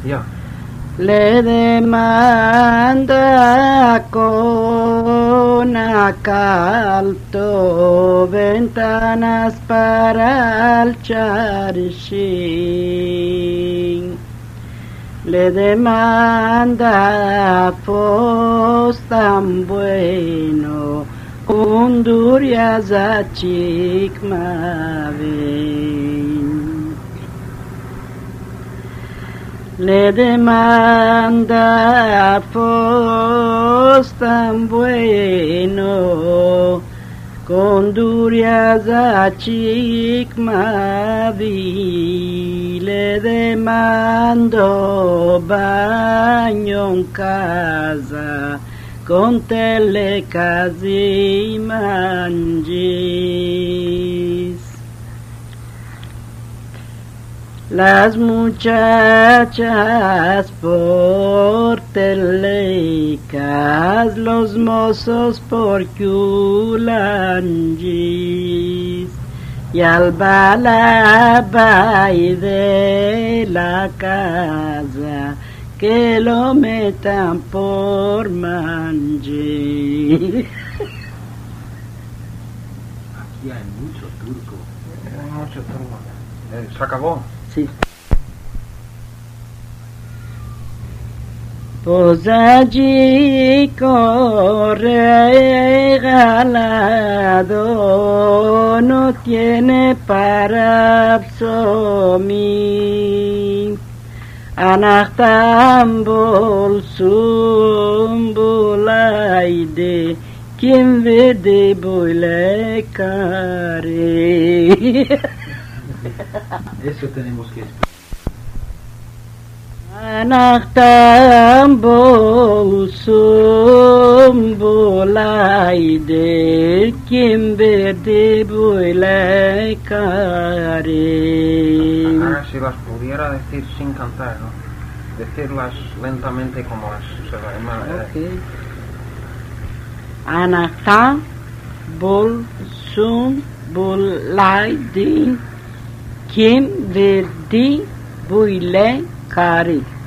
Ya. Le demanda con acalto ventanas para el charchín. Le demanda pues tan bueno Hondurias a Chicmavin. Le demanda pues tan bueno Hondurias a Chicmavin. Le demando baño en casa con telecas y manjis. Las muchachas por telecas, los mozos por culanjis. Y al balabay de la casa que lo metan por manji. Aquí hay mucho turco. Mucho turco. ¿Se acabó? Sí. Pues allí corre regalado, no tiene para absorber. Anahtam bolsum bulaide, kim vede böyle kare. Eso tenemos que explicar. Anahtam bolsum bulaide, kim vede böyle kare. Ahora si las pudiera decir sin cantar, ¿no? Decirlas lentamente como se la llama. Okay. Anahtam bolsum bulaide, kim vede böyle kare.